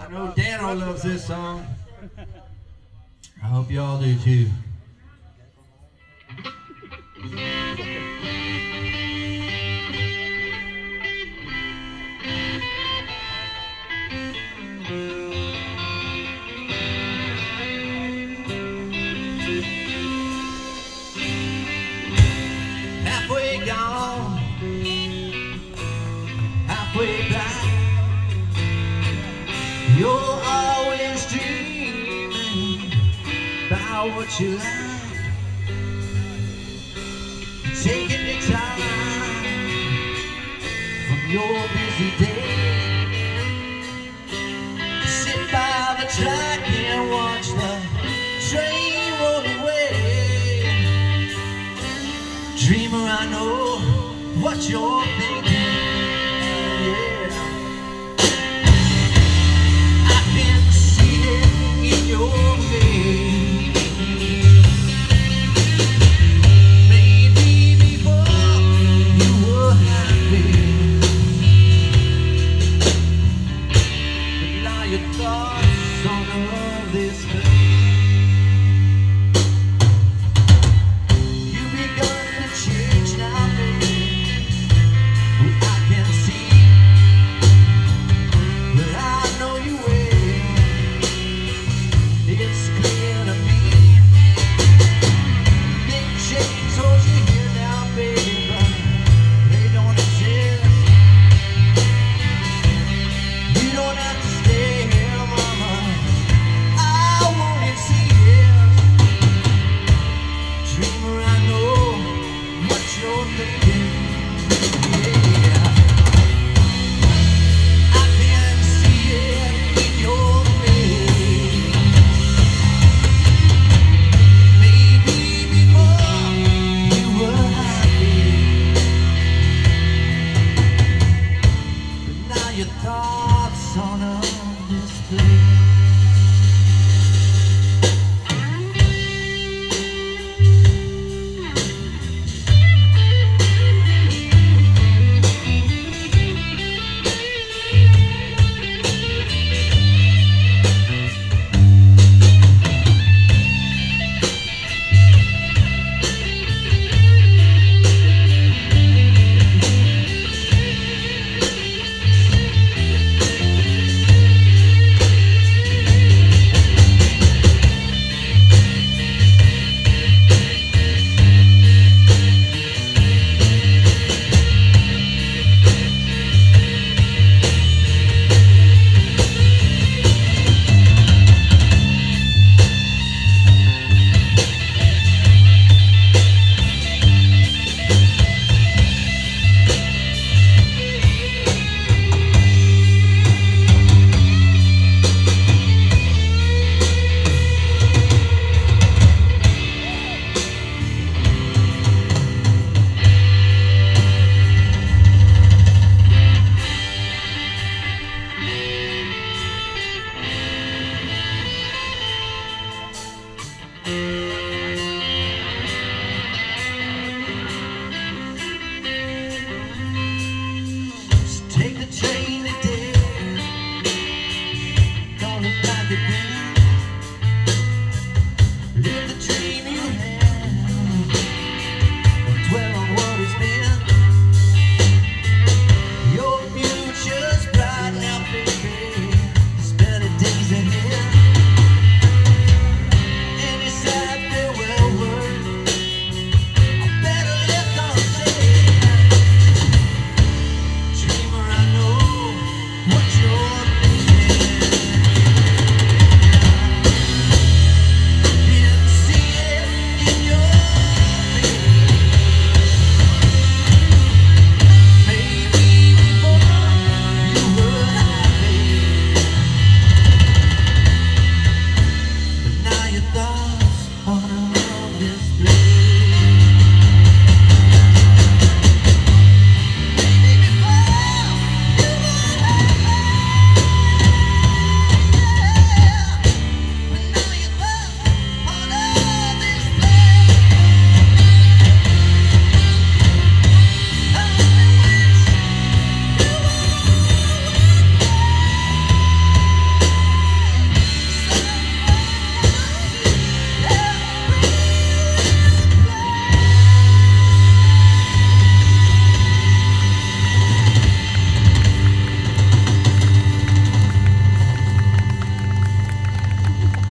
I know Dano loves this song. I hope y'all do too. Halfway gone, halfway back. You're always dreaming about what you like, taking your time from your busy day. Sit by the track and watch the train roll away. Dreamer, I know what you're thinking. Yeah. I can see it in your face. Maybe before you were happy, but now your thoughts on her.